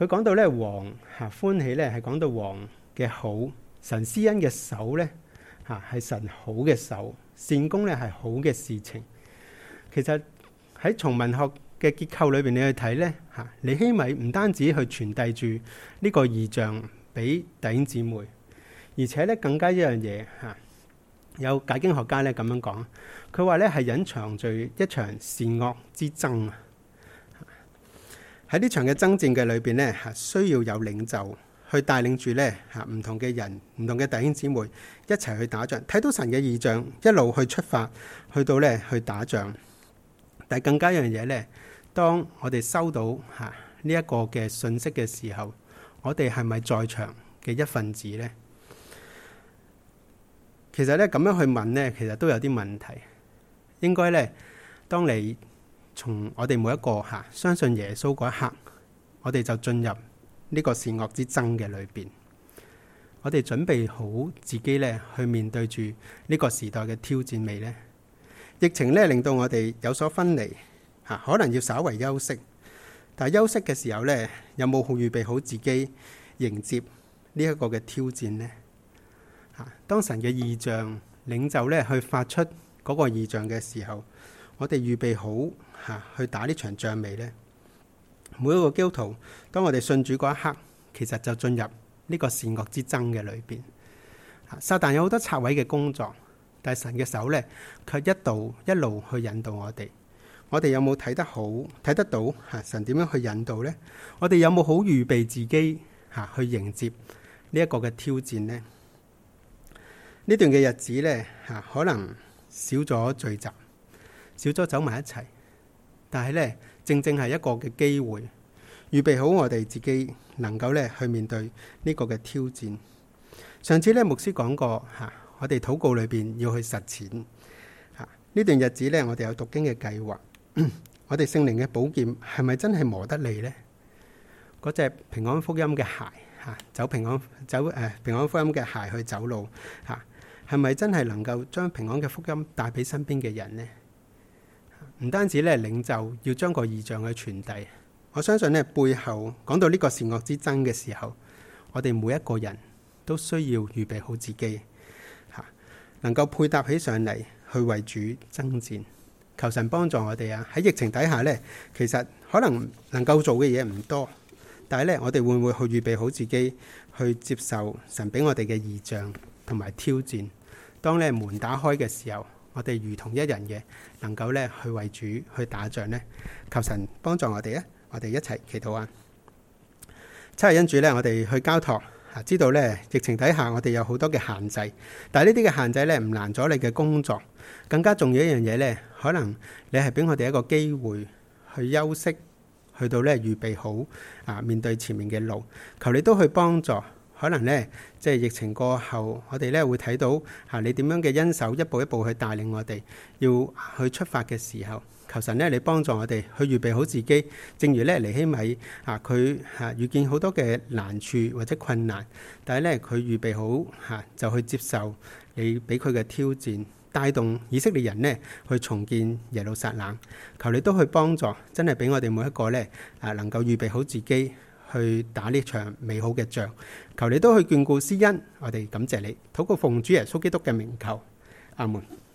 佢講到咧王歡喜咧，係講到王嘅好，神施恩嘅手咧係神好嘅手，善功咧係好嘅事情。其實喺從文學嘅結構裏邊，你去睇咧尼希米唔單止去傳遞住呢個異象俾弟兄姊妹，而且咧更加一樣嘢有解經學家咧咁樣講，佢話咧係隱藏住一場善惡之爭啊！喺呢場嘅爭戰嘅裏邊咧需要有領袖去帶領住咧唔同嘅人、唔同嘅弟兄姊妹一齊去打仗，睇到神嘅異象，一路去出發，去到咧去打仗。但係更加一樣嘢咧，當我哋收到呢一個嘅信息嘅時候，我哋係咪在場嘅一份子呢？其實咧咁樣去問咧，其實都有啲問題。應該咧，當你從我哋每一個相信耶穌嗰一刻，我哋就進入呢個善惡之爭嘅裏邊。我哋準備好自己咧去面對住呢個時代嘅挑戰未呢？疫情咧令到我哋有所分離，可能要稍為休息。但係休息嘅時候咧，有冇預備好自己迎接呢一個嘅挑戰呢？當神嘅異象領袖咧去發出嗰個異象嘅時候，我哋預備好去打呢場仗未呢？每一個基督徒，當我哋信主嗰一刻，其實就進入呢個善惡之爭嘅裏邊。撒旦有好多拆毀嘅工作，但係神嘅手咧，卻一路去引導我哋。我哋有冇睇得到神點樣去引導呢？我哋有冇好預備自己去迎接呢一個嘅挑戰呢？呢段嘅日子咧可能少咗聚集，少咗走埋一齊，但係咧正係一個嘅機會，預備好我哋自己能夠咧去面對呢個嘅挑戰。上次咧牧師講過我哋禱告裏邊要去實踐呢段日子咧，我哋有讀經嘅計劃。我哋聖靈嘅寶劍係咪真係磨得利呢？嗰隻平安福音嘅鞋走平安福音嘅鞋去走路係咪真係能夠將平安嘅福音帶俾身邊嘅人呢？唔單止咧領袖要將個異象去傳遞，我相信咧背後講到呢個善惡之爭嘅時候，我哋每一個人都需要預備好自己能夠配搭起上嚟去為主爭戰。求神幫助我哋喺疫情底下呢，其實可能夠做嘅嘢唔多，但係呢，我哋會唔會去預備好自己去接受神俾我哋嘅異象同埋挑戰？當呢門打開嘅時候，我哋如同一人嘅，能夠呢去為主去打仗呢？求神幫助我哋我哋一齊祈禱七日恩主呢，我哋去交託知道呢疫情底下我哋有好多嘅限制，但係呢啲嘅限制呢唔難咗你嘅工作。更加重要一樣嘢呢，可能你係俾我哋一個機會去休息，去到呢預備好面對前面嘅路。求你都去幫助，可能呢即係疫情過後，我哋呢會睇到你點樣嘅恩手一步一步去帶領我哋，要去出發嘅時候，求神呢你幫助我哋去預備好自己。正如呢尼希米佢遇見好多嘅難處或者困難，但係呢佢預備好就去接受你俾佢嘅挑戰，帶動以色列人呢去重建耶路撒冷。求你都去幫助，真係俾我哋每一個呢能夠預備好自己去打呢場美好嘅仗。求你都去眷顧施恩，我哋感謝你，禱告奉主耶穌基督嘅名求，阿門。